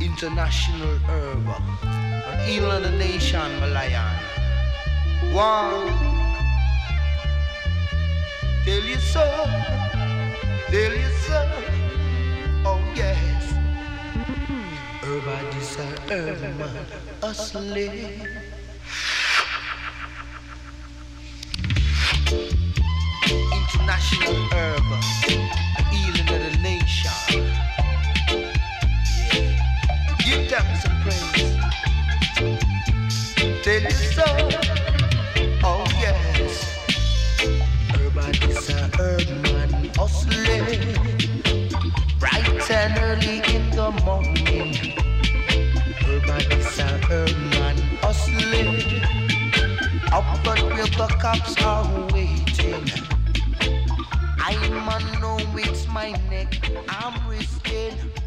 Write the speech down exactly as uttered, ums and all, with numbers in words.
International herb, an healer of the nation, Malayan. One, tell you so, tell you so, oh yes. Herb, I this a herb man, hustling. International herb, a healing of the nation. Give them some praise. Tell you so. Oh yes. Everybody is a herb man hustling. Bright and early in the morning. Everybody is a herb man hustling. Up but where the cops are waiting. I man know it's my neck I'm risking.